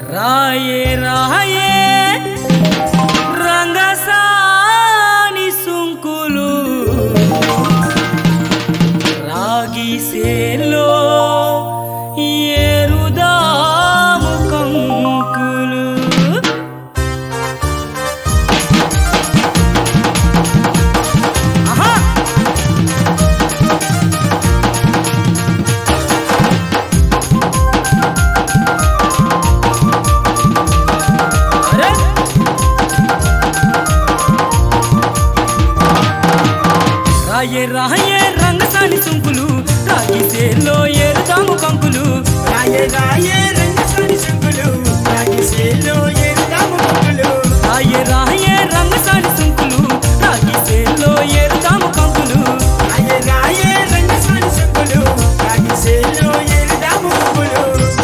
రాయే రాయే రంగసాని సుంకులు రాగి సేలో ఏరుదాము కంకులు ఆహా రాయే రాయే రంగసాని సుంకులు రాగి సేలో ఏరుదాము కంకులు రాయే రాయే రంగసాని సుంకులు రాగి సేలో ఏరుదాము కంకులు రాయే రాయే రంగసాని సుంకులు రాగి సేలో ఏరుదాము కంకులు రాయే రాయే రంగసాని సుంకులు రాగి సేలో ఏరుదాము కంకులు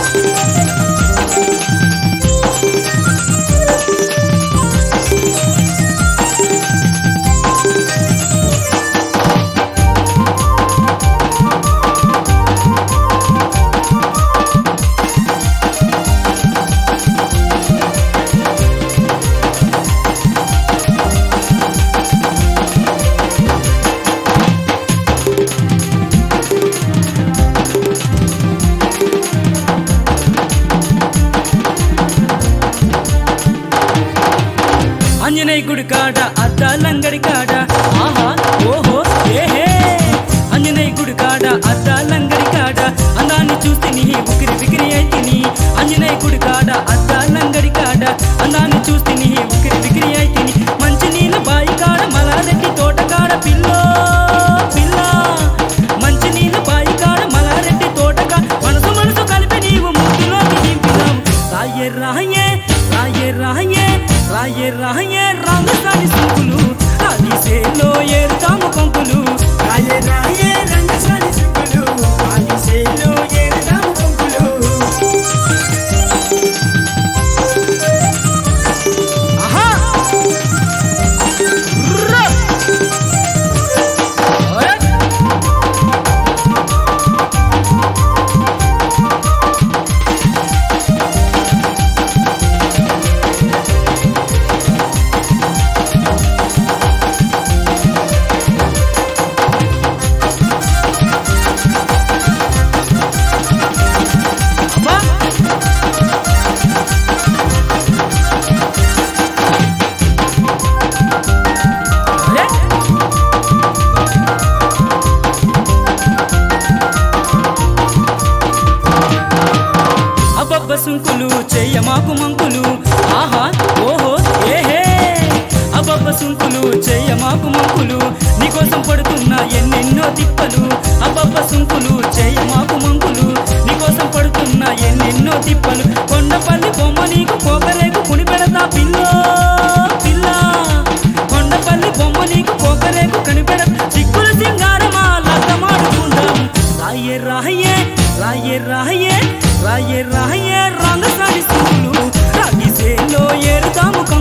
అంజనేయ గుడి కాడ అద్దాలంగడి కాడ ఆహా ఓహో ఏహే అంజనేయ గుడి కాడ అద్దాలంగడి కాడ అందాన్ని చూస్తే నీ ఉకిరి బికిరి అయితిని అంజనేయ గుడి కాడ అద్దాలంగడి కాడ అందాన్ని చూస్తే నీ ఉకిరి బికిరి అయితిని మంచి నీళ్ళ బాయి కాడ మలారెడ్డి తోట కాడ పిల్లో పిల్ల మంచి నీళ్ళ బాయి కాడ మలారెడ్డి తోట కాడ మనసు మనసు కలిపి నీవు ముద్దులోకి దింపినావు రాయే రాయే రాయే రాయే రాయే రాయే రంగసాని సుంకులు రాగి సేలో ఏరుదాము కంకులు రాయే రాయే రంగసాని సుంకులు రాగి సేలో ఏరుదాము కంకులు ఆహా ర్ర! ఓయ్! అబ్బా! అరే! అబ్బబ్బ సుంకులు చెయ్యమాకు మంకులు ఆహా ఓహో ఏహే అబ్బబ్బ సుంకులు చెయ్యమాకు మంకులు నీకోసం పడుతున్నా ఎన్నెన్నో తిప్పలు అబ్బబ్బ సుంకులు చెయ్యమాకు మంకులు నీకోసం పడుతున్నా ఎన్నెన్నో తిప్పలు కొండపల్లి బొమ్మ నీకు పోకరేకు కుని పెడతా పిల్లో పిల్ల కొండపల్లి బొమ్మ నీకు పోకరేకు కనిపెడ చిక్కుల సింగారమా లద్దమాడుకుందాం రాయే రాయే రాయే రాయే రాయే రాయే రంగసాని సుంకులు రాగి సేలో ఏరుదాము